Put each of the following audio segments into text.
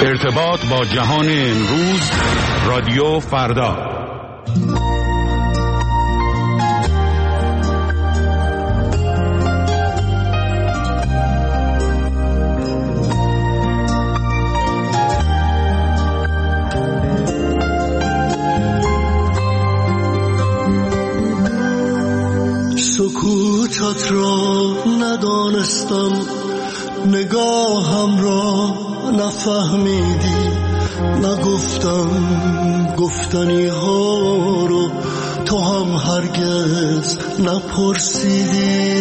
ارتباط با جهان امروز، رادیو فردا. سکوتت را ندانستم، نگاهم را نفهمیدی، نگفتم گفتنی ها رو تو هم هرگز نپرسیدی.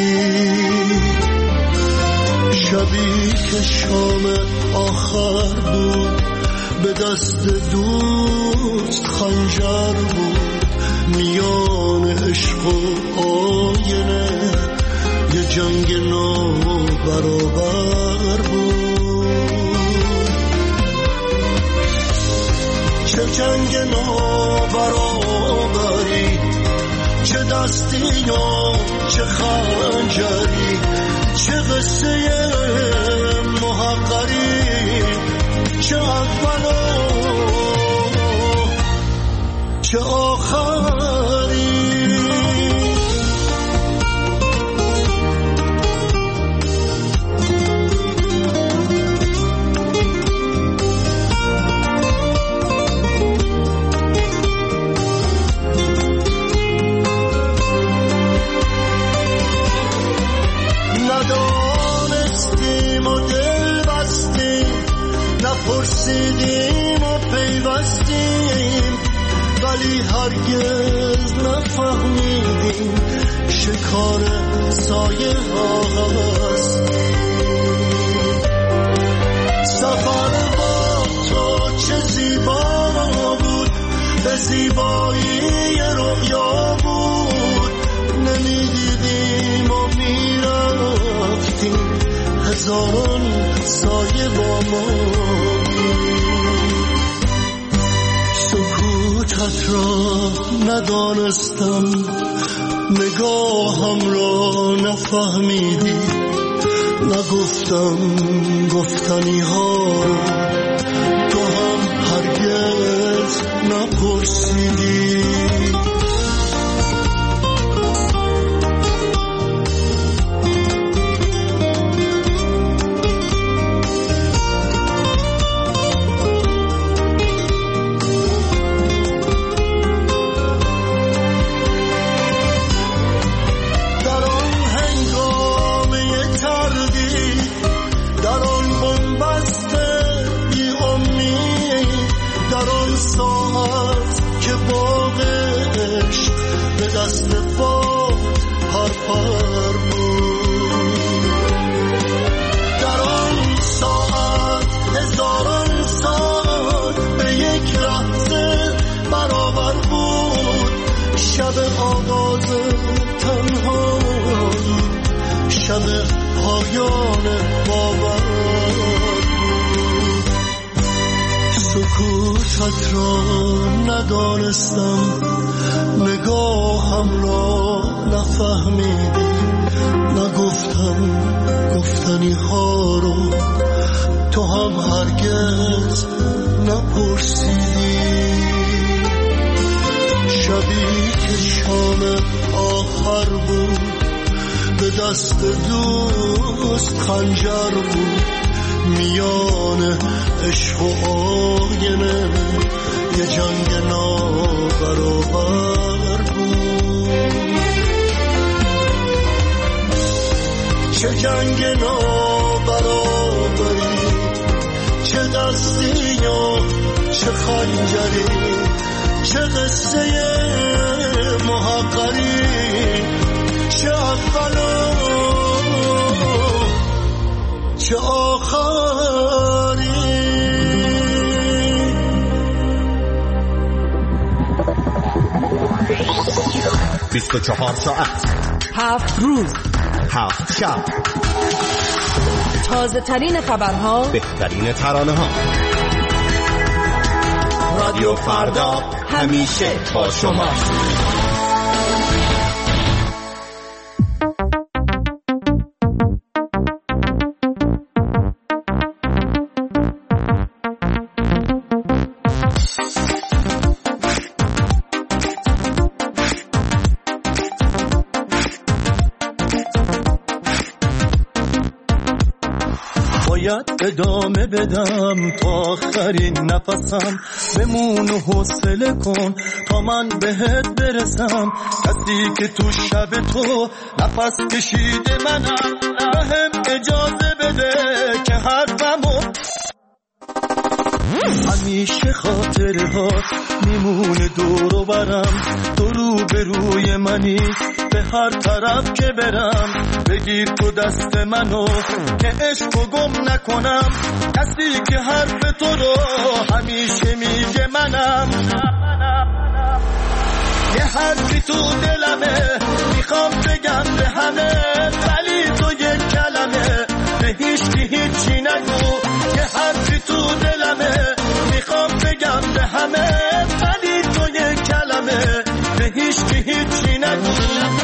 شبی که شام آخر بود، به دست دوست خنجر بود، میان عشق و آینه یه جنگ نابرابر بود. چه جنگ نابرابری، چه دستی یا چه خنجری، چه قصه محقری، چه اول و چه آخری. ندانستیم و دل بستیم، نپرسیدیم و پیوستیم، ولی هرگز نفهمیدیم شکار سایه ها هستیم. سفر با تو چه زیبا بود، به زیبایی رؤیا بود، نمیدیدیم و میرفتیم، هزاران سایه با ما. سکوتت را ندانستم، نگاهم را نفهمیدی، نگفتم گفتنی ها رو تو هم هرگز نپرسیدی. شب پایان باور بود. سکوتت را ندانستم، نگاهم را نفهمیدی، نگفتم گفتنی ها رو تو هم هرگز نپرسیدی. شبی که شام آخر بود، به دست دوست خنجر بود، میان عشق و آینه یه جنگ نابرابر بود. چه جنگ نابرابری، چه دستی یا چه خنجری، چه قصه محقری، چه اول و چه آخری. 24 ساعت، 7 روز، 7 شب، تازه ترین خبرها، بهترین ترانه ها. رادیو فردا همیشه با شما. باید ادامه بدم تا آخرین نفسم، بمون و حوصله کن تا من بهت برسم. کسی که تو شب تو نفس کشیده منم، بهم اجازه بده که حرفمو همیشه خاطرهات میمونه دور و برم. تو رو به روی منی به هر طرف که برم، بگیر تو دست منو که عشقو گم نکنم. کسی که حرف تو رو همیشه میگه منم. یه حرفی تو دلمه میخوام بگم به همه، ولی تو یک کلمه به هیچکی هیچی نگو. یه حرفی تو دلمه میخوام بگم به همه، ولی تو یک کلمه به هیچکی هیچی نگو.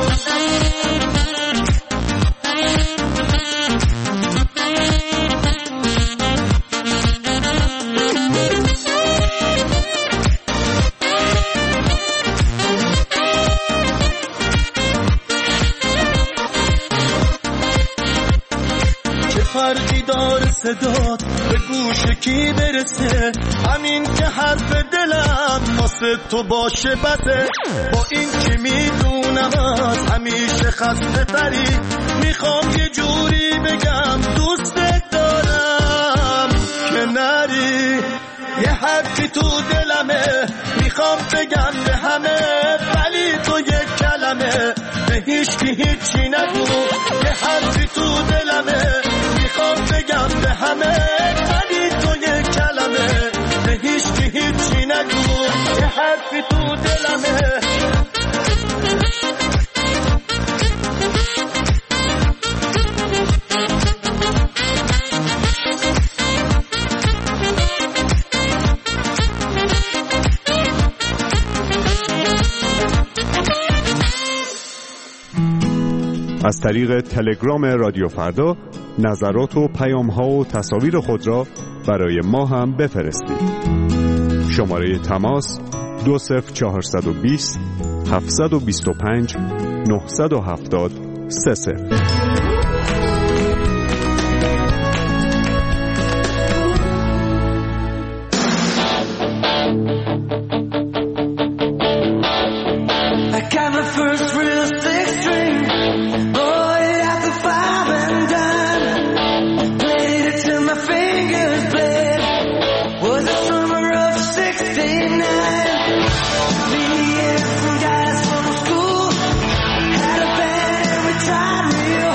فرقی داره صدات به گوش کی برسه، همین که حرف دلم واسه تو باشه بسه. با این که میدونم از همیشه خسته تری، میخوام یه جوری بگم دوستت دارم که نری. یه حرفی تو دلمه میخوام بگم به همه، ولی تو یک کلمه به هیچکی هیچی نگو. یه حرفی تو دلمه میخوام بگم به همه، ولی تو یک کلمه به هیچکی هیچی نگو. یه حرفی تو دلمه از طریق تلگرام رادیو فردا نظرات و پیام‌ها و تصاویر خود را برای ما هم بفرستید. شماره تماس 20420 725 970 30. Had a band every time we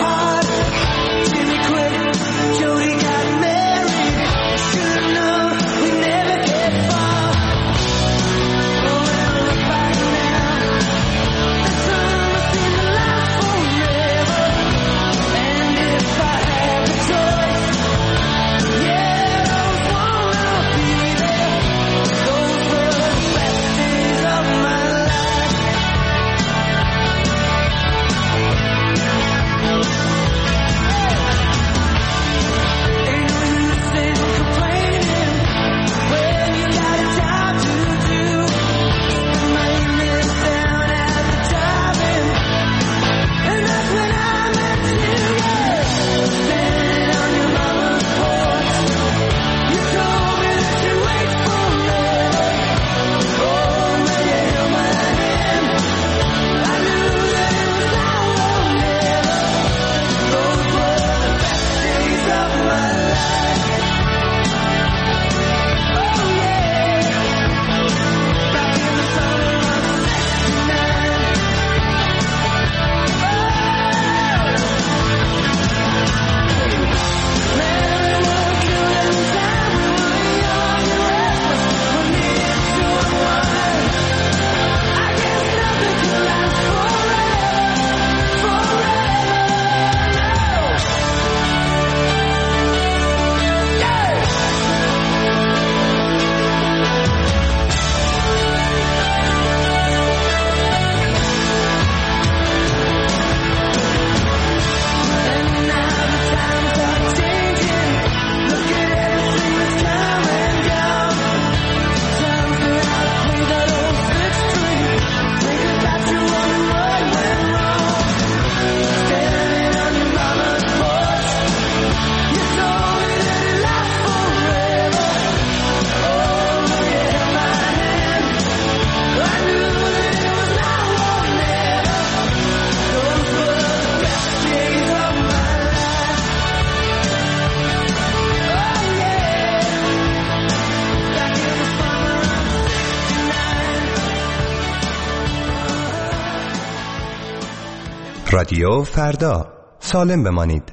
رادیو فردا، سالم بمانید.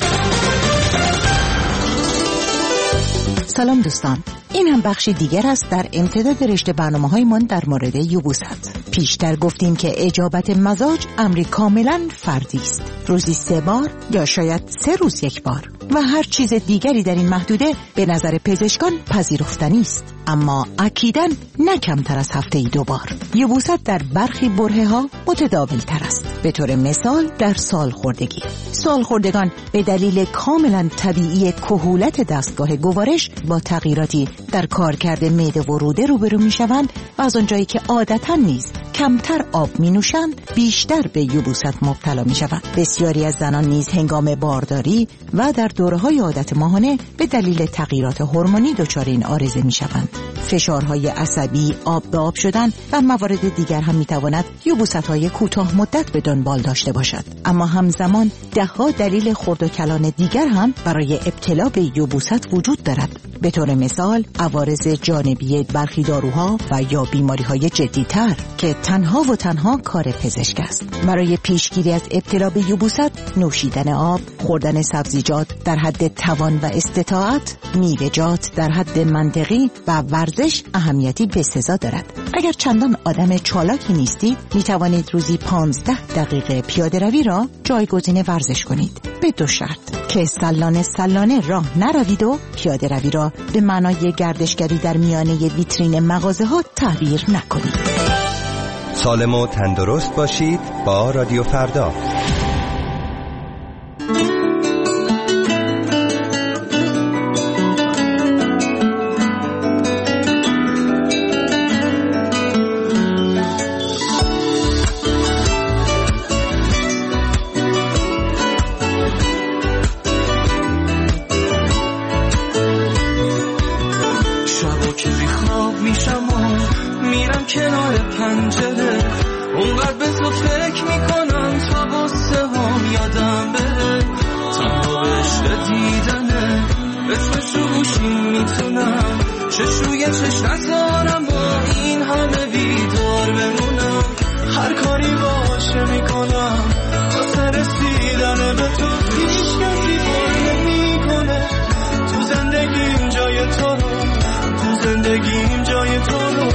سلام دوستان، این هم بخشی دیگر است در امتداد رشته برنامه‌های من در مورد یبوست. پیشتر گفتیم که اجابت مزاج امری کاملا فردی است، روزی 3 بار یا شاید 3 روز 1 بار و هر چیز دیگری در این محدوده به نظر پزشکان پذیرفتنی است، اما اکیداً نه کمتر از هفته‌ای 2 بار. یبوست در برخی برهه‌ها متداول تر است. به طور مثال در سالخوردگی، سالخوردگان به دلیل کاملا طبیعی کهولت دستگاه گوارش با تغییراتی در کارکرد معده و روده روبرو می‌شوند و از آنجایی که عادتاً نیز کمتر آب می‌نوشند بیشتر به یبوست مبتلا می‌شوند. بسیاری از زنان نیز هنگام بارداری و در دوره‌های عادت ماهانه به دلیل تغییرات هورمونی دچار این عارضه می‌شوند. فشارهای عصبی، آب به آب شدن و موارد دیگر هم می‌تواند یبوست‌های کوتاه مدت به دنبال داشته باشد. اما همزمان ده‌ها دلیل خرد و کلان دیگر هم برای ابتلا به یبوست وجود دارد. به طور مثال عوارض جانبی برخی داروها و یا بیماری‌های جدی‌تر که تنها و تنها کار پزشک است. برای پیشگیری از ابتلا به یبوست، نوشیدن آب، خوردن سبزیجات در حد توان و استطاعت، میوه‌جات در حد منطقی و ورزش اهمیتی بسزا دارد. اگر چندان آدم چالاکی نیستید، می توانید روزی 15 دقیقه پیاده روی را جایگزین ورزش کنید، به 2 شرط: که سلانه راه نروید و پیاده روی را به معنای گردشگری در میانه ویترین مغازه ها تعبیر نکنید. سالم و تندرست باشید با رادیو فردا. میرم کنار پنجره، اونقدر به تو فکر میکنم تا غصه هم یادم بره. تنها عشق دیدنه، اسمشو گوشیم میتونم چشوی چش نذارم با این همه بیدار بمونم. هر کاری باشه میکنم تا سر رسیدن به تو، هیچ کسی بار نمیکنه تو زندگیم جای تو رو، تو زندگیم جای تو رو.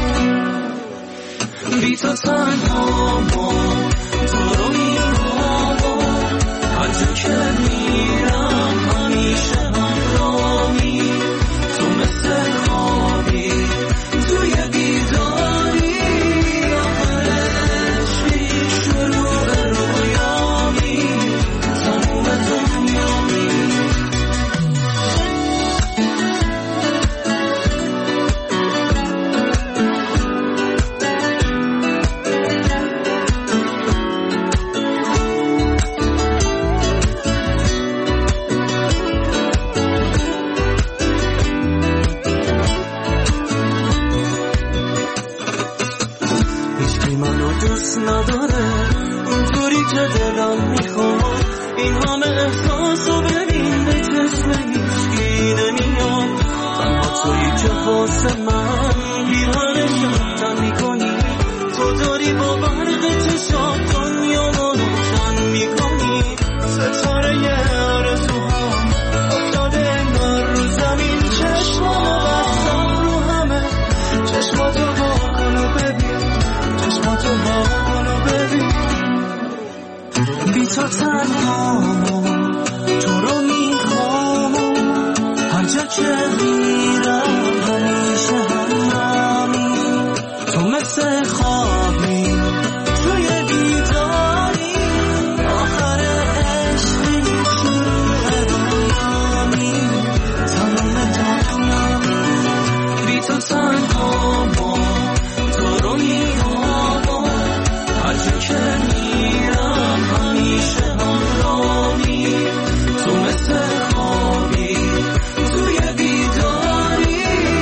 بی تو تنها تو رو میرم، هر جا که میرم همیشه همراهی. تو مثل خوابی توی بیداری، آخرش شروع رویامی، تموم دنیامی. نداره اونطوری که دلم میخواد، این همه احساسو ببین به چشم هیچکی نمیاد. تنها تویی که واسه من بیرانش روشن میکنی، تو داری با برق چشات دنیا روشن میکنی. ستاره آرزوهام افتاده انگار رو زمین، چشمامو بستم رو همه، چشماتو واکن و ببین، چشماتو واکن و ببین. بی تو تنها تو رو میخوام، هر جا که میرم همیشه همراهی. تو مثل خوابی توی بیداری، آخر عشقی شروع دنیامی، تمام دنیامی. بی تو تنها تو رو میخوام، هر جا که میرم همیشه همراهی. تو مثل خوابی توی بیداری،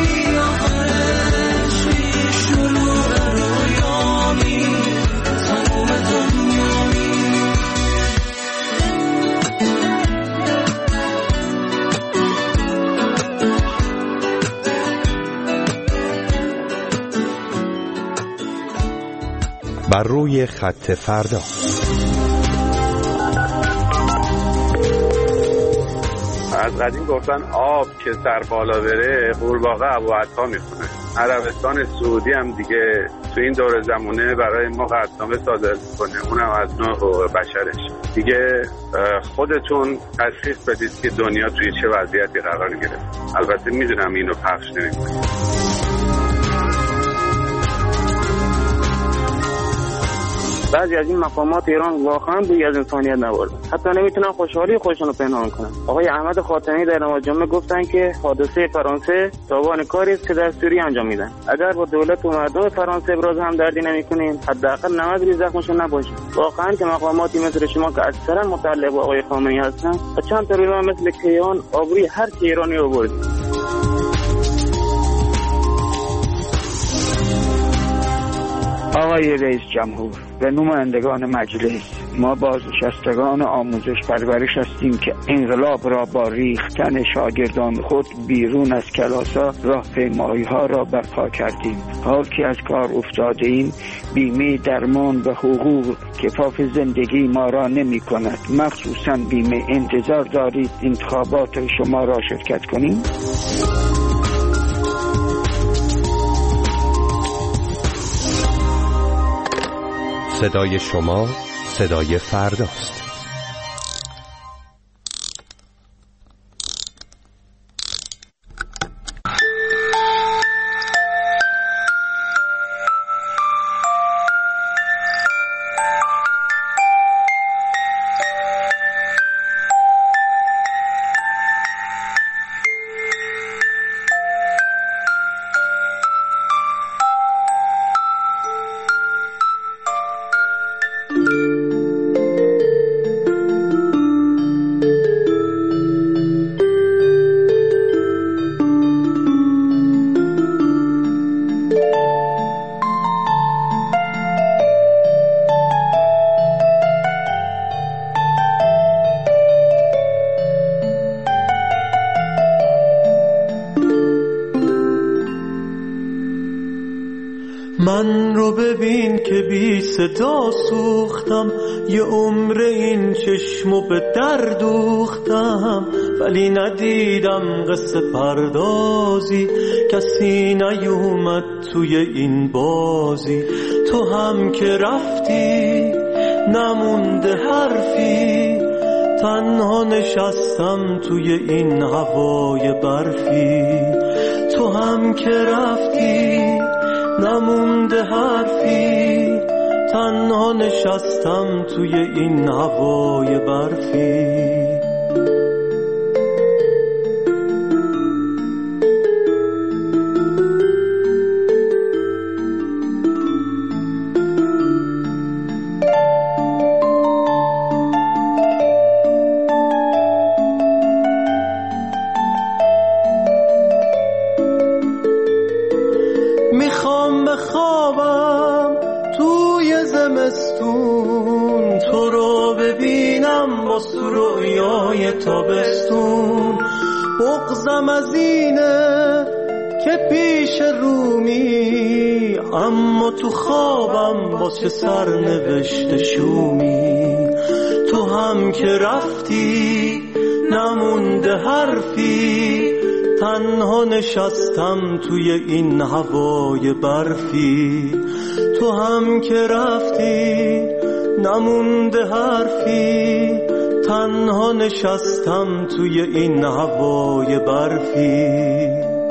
آخرش شروع رویامی، تموم دنیامی. بر روی خط فردا. از قدیم گفتن آب که سر بالا بره قورباغه ابوعطا میخونه. عربستان سعودی هم دیگه تو این دور زمانه برای ما قطعنامه صادر میکنه، اونم از نوع حقوق بشرش. دیگه خودتون تشخیص بدید که دنیا توی چه وضعیتی قرار گرفت. البته میدونم اینو پخش نمیکنم. بعضی از این مقامات ایران واقعا بوی از انسانیت نبردن، حتی نمیتونن خوشحالی خودشون رو پنهان کنن. آقای احمد خاتمی در نماز جمعه گفتن که حادثه فرانسه تاوان کاری است که دستوری انجام میدن. اگر با دولت و مردم فرانسه ابراز همدردی نمیکنین، حداقل نماد زخمشون نباشه. واقعا که مقاماتی مثل شما که اکثرا متعلق به آقای خامنه‌ای هستن و چند تا روزا مثل کیان آبروی هر کی ایرانی رو برد. آقای رئیس جمهور و نمایندگان مجلس، ما بازنشستگان آموزش پرورش هستیم که انقلاب را با ریختن شاگردان خود بیرون از کلاس‌ها راهپیمایی‌ها را برپا کردیم. حال که از کار افتاده ایم، بیمه درمان و حقوق کفاف زندگی ما را نمی کند. مخصوصاً بیمه انتظار دارید انتخابات شما را شرکت کنیم؟ صدای شما صدای فرداست. من رو ببین که بی صدا سوختم، یه عمر این چشمو به در دوختم، ولی ندیدم قصه پردازی، کسی نیومد توی این بازی. تو هم که رفتی نمونده حرفی، تنها نشستم توی این هوای برفی. تو هم که رفتی نمونده حرفی، تنها نشستم توی این هوای برفی. بخوابم توی زمستون، تو رو ببینم با رویای تابستون. بغضم از اینه که پیش رومی، اما تو خوابم واسه سرنوشت شومی. تو هم که رفتی نمونده حرفی، تنها نشستم توی این هوای برفی. تو هم که رفتی نمونده حرفی، تنها نشستم توی این هوای برفی.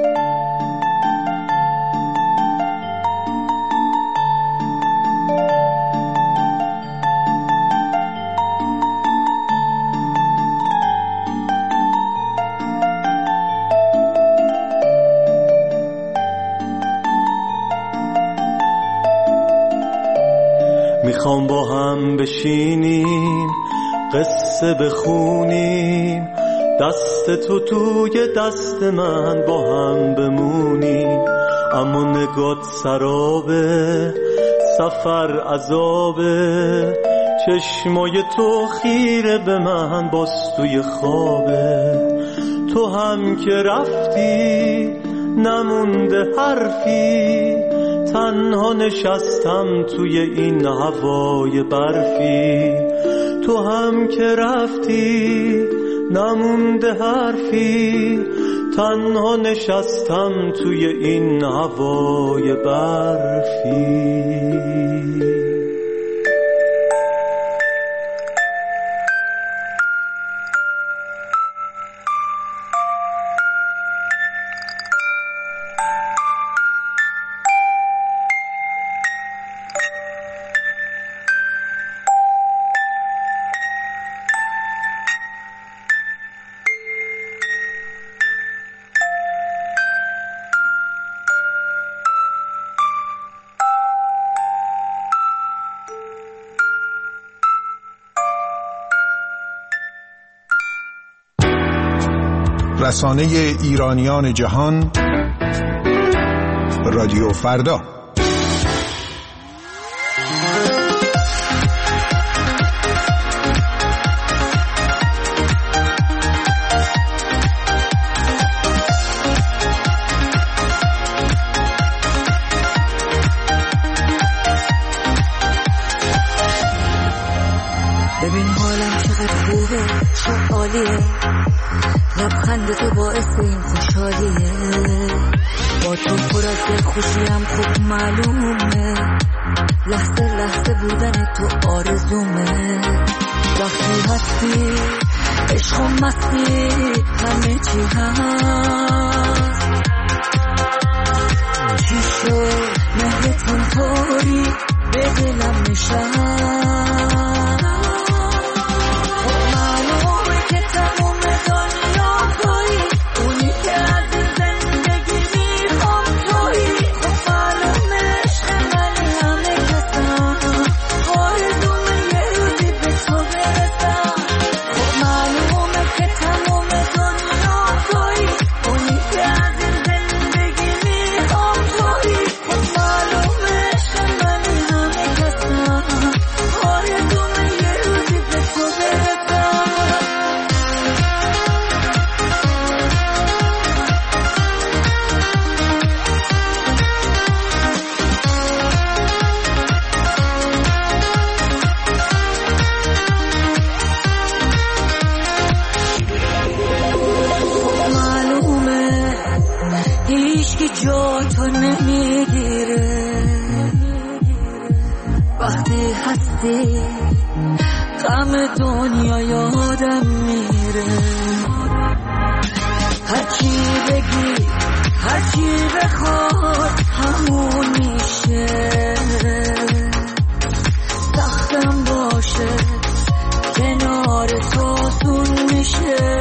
میخوام با هم بشینیم قصه بخونیم، دست تو توی دست من با هم بمونیم. اما نگات سرابه، سفر عذابه، چشمای تو خیره به من باز توی خوابه. تو هم که رفتی نمونده حرفی، تنها نشستم توی این هوای برفی. تو هم که رفتی نمونده حرفی، تنها نشستم توی این هوای برفی. رسانه ایرانیان جهان، رادیو فردا. ببین حالم چقدر خوبه، چه عالیه، لبخند تو باعث این خوشحالیه، با تو پر از دلخوشیم خوب معلومه، لحظه لحظه بودن تو آرزومه، وقتی هستی عشق و مستی همه چی هست، چی شد مهرتون طوری به دلم نشست، معلومه که تموم دنیا تویی، اونی که از زندگی میخوام تویی، خب معلومه عشق منی همه کسم، آرزومه یه روزی به تو برسم، خب معلومه که تموم دنیا تویی، اونی که از زندگی میخوام تویی، خب معلومه عشق منی همه کسم، آرزومه یه روزی به تو برسم. معلومه هیچ کی جا تو نمیگیره، وقتی هستی غم دنیا یادم میره، هرچی بگی هرچی بخواد همون میشه، سختم باشه کنار تو آسون میشه،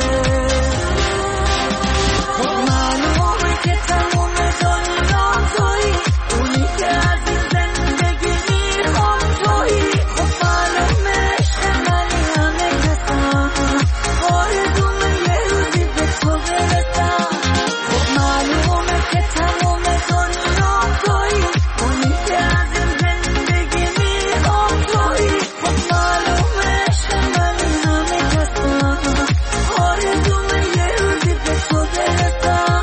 خب معلومه که تموم دنیا تویی، اونی که از این زندگی میخوام تویی، خب معلومه عشق منی همه کسم، آرزومه یه روزی به تو برسم، خب معلومه که تموم دنیا تویی، اونی که از این زندگی میخوام تویی، خب معلومه عشق منی همه کسم، آرزومه یه روزی به تو برسم.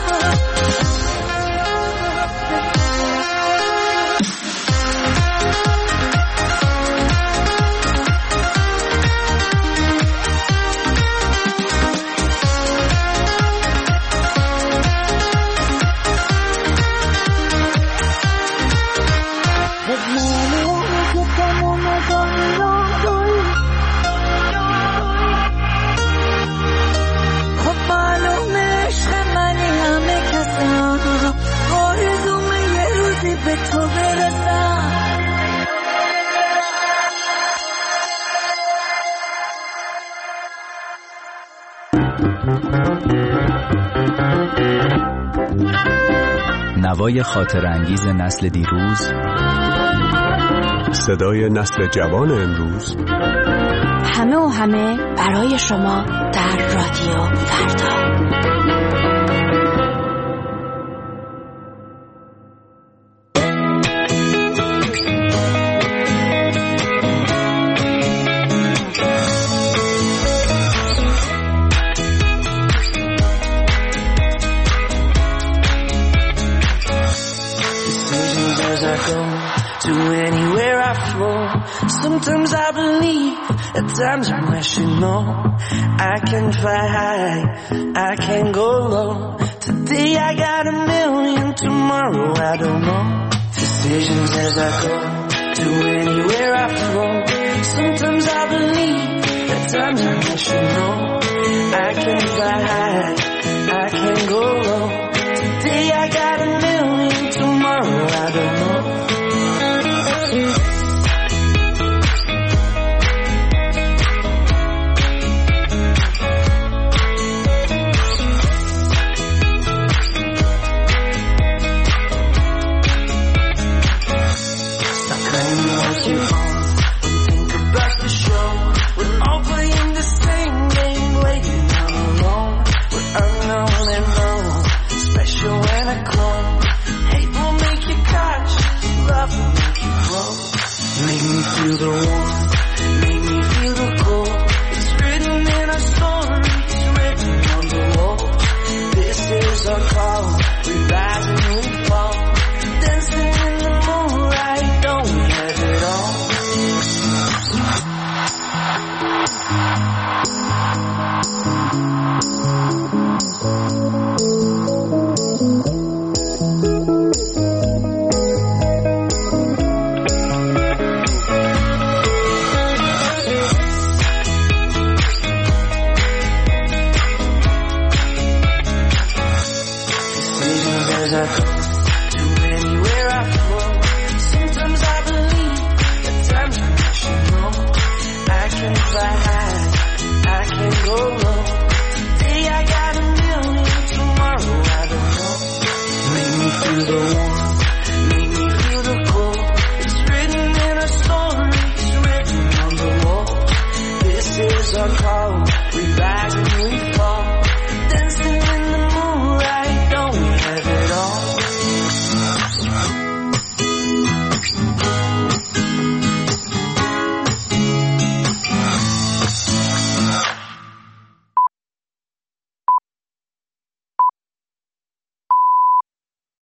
خب معلومه که تموم دنیا تویی، خب معلومه عشق منی همه کسم، آرزومه یه روزی به تو برسم. نوای خاطر انگیز نسل دیروز، صدای نسل جوان امروز، همه و همه برای شما در رادیو فردا. to anywhere I flow. Sometimes I believe, at times I'm rational. I can fly high, I can go low. Today I got a million, tomorrow I don't know. Decisions as I go, to anywhere I flow. Sometimes I believe, at times I'm rational. I can fly high, I can go low. Today I got a million, tomorrow I don't know. Stop claiming what you own, think about the show. We're all playing the same game, waiting on alone. We're unknown and known, special when I clone. Hate will make you cautious, love will make you grow. Make me feel the warmth, make me feel the cold. It's written in our stories, written on the wall. This is our call, we rise and we fall. Dancing in the moonlight, don't we have it all? As I go, to anywhere I flow. Sometimes I believe, at times I'm rational. I can fly high, I can go low. Today I got a million, tomorrow I don't know. Make me feel the warmth.